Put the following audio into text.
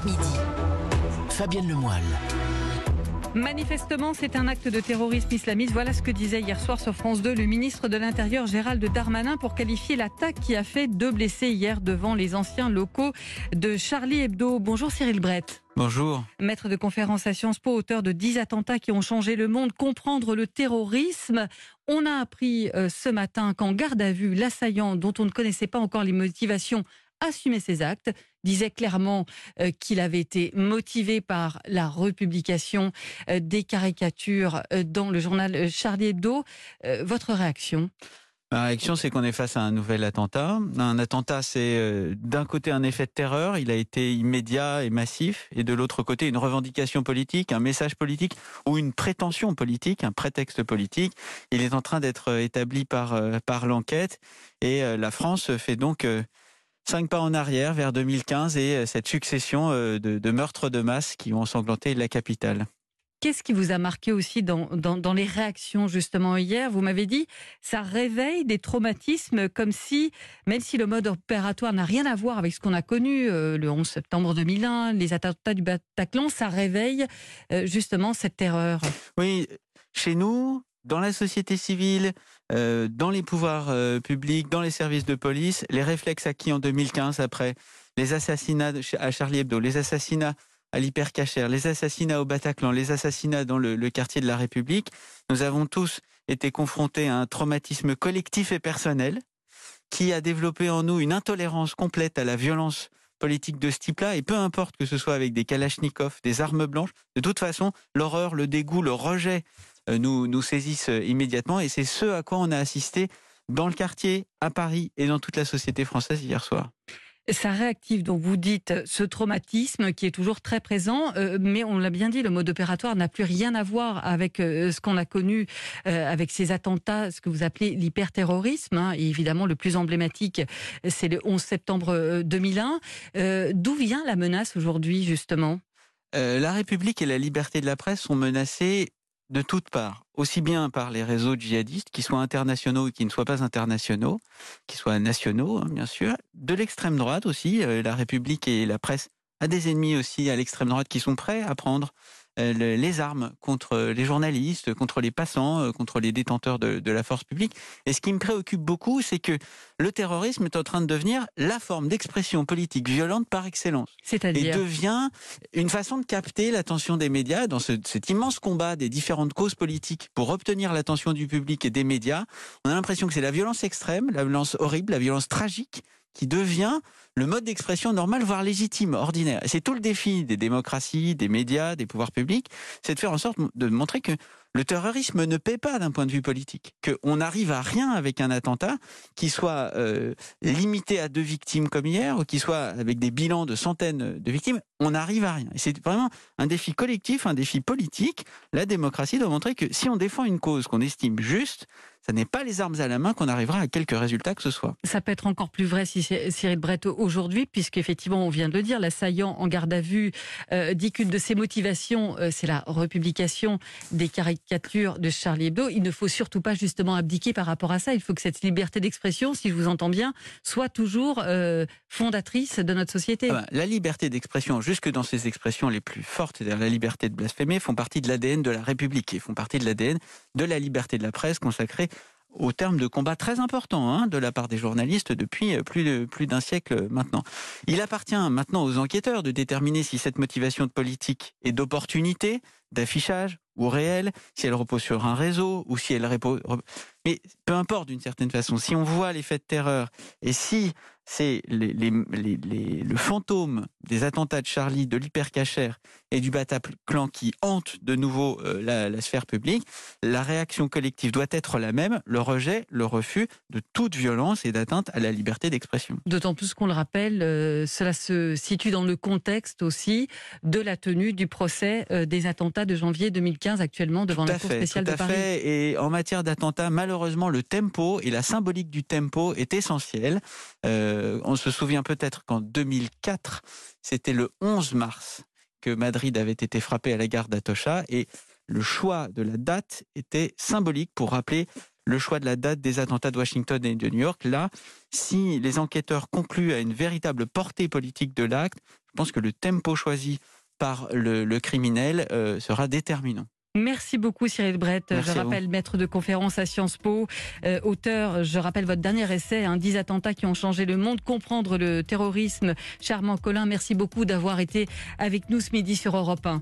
midi. Fabienne Lemoyle. Manifestement, c'est un acte de terrorisme islamiste. Voilà ce que disait hier soir sur France 2 le ministre de l'Intérieur Gérald Darmanin pour qualifier l'attaque qui a fait 2 blessés hier devant les anciens locaux de Charlie Hebdo. Bonjour Cyril Brett. Bonjour. Maître de conférence à Sciences Po, auteur de 10 attentats qui ont changé le monde, comprendre le terrorisme. On a appris ce matin qu'en garde à vue, l'assaillant, dont on ne connaissait pas encore les motivations, assumait ses actes, disait clairement qu'il avait été motivé par la republication des caricatures dans le journal Charlie Hebdo. Votre réaction ? Ma réaction, c'est qu'on est face à un nouvel attentat. Un attentat, c'est d'un côté un effet de terreur, il a été immédiat et massif, et de l'autre côté une revendication politique, un message politique ou une prétention politique, un prétexte politique. Il est en train d'être établi par l'enquête, et la France fait donc 5 pas en arrière vers 2015 et cette succession de meurtres de masse qui ont ensanglanté la capitale. Qu'est-ce qui vous a marqué aussi dans les réactions justement hier ? Vous m'avez dit, ça réveille des traumatismes comme si, même si le mode opératoire n'a rien à voir avec ce qu'on a connu le 11 septembre 2001, les attentats du Bataclan, ça réveille justement cette terreur. Oui, chez nous, dans la société civile, dans les pouvoirs publics, dans les services de police, les réflexes acquis en 2015 après les assassinats à Charlie Hebdo, les assassinats à l'Hypercacher, les assassinats au Bataclan, les assassinats dans le quartier de la République, nous avons tous été confrontés à un traumatisme collectif et personnel qui a développé en nous une intolérance complète à la violence politique de ce type-là, et peu importe que ce soit avec des kalachnikovs, des armes blanches, de toute façon, l'horreur, le dégoût, le rejet nous saisissent immédiatement, et c'est ce à quoi on a assisté dans le quartier, à Paris et dans toute la société française hier soir. Ça réactive, donc vous dites, ce traumatisme qui est toujours très présent, mais on l'a bien dit, le mode opératoire n'a plus rien à voir avec ce qu'on a connu avec ces attentats, ce que vous appelez l'hyperterrorisme, hein, et évidemment le plus emblématique, c'est le 11 septembre 2001. D'où vient la menace aujourd'hui, justement ? La République et la liberté de la presse sont menacées de toutes parts, aussi bien par les réseaux djihadistes, qui soient internationaux ou qui ne soient pas internationaux, qui soient nationaux, hein, bien sûr, de l'extrême droite aussi. La République et la presse a des ennemis aussi à l'extrême droite qui sont prêts à prendre les armes contre les journalistes, contre les passants, contre les détenteurs de la force publique. Et ce qui me préoccupe beaucoup, c'est que le terrorisme est en train de devenir la forme d'expression politique violente par excellence. C'est-à-dire ? Et devient une façon de capter l'attention des médias dans cet immense combat des différentes causes politiques pour obtenir l'attention du public et des médias. On a l'impression que c'est la violence extrême, la violence horrible, la violence tragique qui devient le mode d'expression normal, voire légitime, ordinaire. Et c'est tout le défi des démocraties, des médias, des pouvoirs publics, c'est de faire en sorte de montrer que le terrorisme ne paie pas d'un point de vue politique, qu'on n'arrive à rien avec un attentat qui soit limité à 2 victimes comme hier, ou qui soit avec des bilans de centaines de victimes, on n'arrive à rien. Et c'est vraiment un défi collectif, un défi politique. La démocratie doit montrer que si on défend une cause qu'on estime juste, ça n'est pas les armes à la main qu'on arrivera à quelque résultat que ce soit. Ça peut être encore plus vrai, si Cyril Brett, aujourd'hui, puisqu'effectivement, on vient de le dire, l'assaillant en garde à vue dit qu'une de ses motivations, c'est la republication des caricatures de Charlie Hebdo. Il ne faut surtout pas justement abdiquer par rapport à ça. Il faut que cette liberté d'expression, si je vous entends bien, soit toujours fondatrice de notre société. La liberté d'expression, jusque dans ses expressions les plus fortes, c'est-à-dire la liberté de blasphémer, font partie de l'ADN de la République et font partie de l'ADN de la liberté de la presse consacrée au terme de combats très importants de la part des journalistes depuis plus d'un siècle maintenant. Il appartient maintenant aux enquêteurs de déterminer si cette motivation de politique est d'opportunité, d'affichage ou réelle, si elle repose sur un réseau ou si elle repose... Mais peu importe d'une certaine façon, si on voit les faits de terreur et si c'est le fantôme des attentats de Charlie, de l'Hypercacher et du Bataclan qui hante de nouveau la sphère publique, la réaction collective doit être la même, le rejet, le refus de toute violence et d'atteinte à la liberté d'expression. D'autant plus qu'on le rappelle, cela se situe dans le contexte aussi de la tenue du procès des attentats de janvier 2015 actuellement devant la Cour spéciale de Paris. Tout à fait, et en matière d'attentats, malheureusement, le tempo et la symbolique du tempo est essentiel. On se souvient peut-être qu'en 2004, c'était le 11 mars que Madrid avait été frappé à la gare d'Atocha, et le choix de la date était symbolique pour rappeler le choix de la date des attentats de Washington et de New York. Là, si les enquêteurs concluent à une véritable portée politique de l'acte, je pense que le tempo choisi par le criminel sera déterminant. Merci beaucoup Cyril Brett. Merci je rappelle maître de conférence à Sciences Po, auteur, je rappelle votre dernier essai, 10 attentats qui ont changé le monde, comprendre le terrorisme. Cher Armand Collin, merci beaucoup d'avoir été avec nous ce midi sur Europe 1.